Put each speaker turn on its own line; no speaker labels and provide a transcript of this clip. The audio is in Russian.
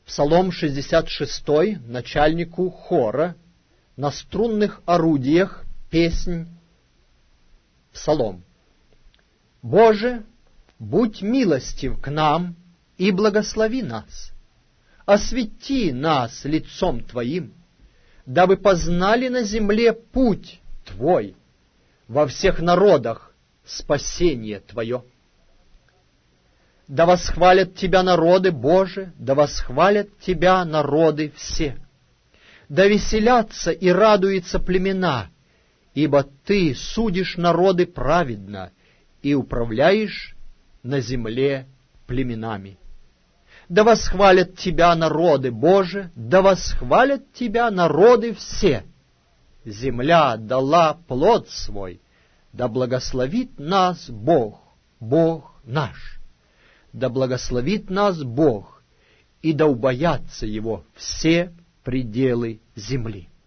Псалом 66, начальнику хора, на струнных орудиях, песнь, псалом. «Боже, будь милостив к нам и благослови нас, освети нас лицом Твоим, дабы познали на земле путь Твой, во всех народах спасение Твое. Да восхвалят Тебя народы, Боже, да восхвалят Тебя народы все. Да веселятся и радуются племена, ибо Ты судишь народы праведно и управляешь на земле племенами. Да восхвалят Тебя народы, Боже, да восхвалят Тебя народы все. Земля дала плод свой, да благословит нас Бог, Бог наш. Да благословит нас Бог, и да убоятся Его все пределы земли».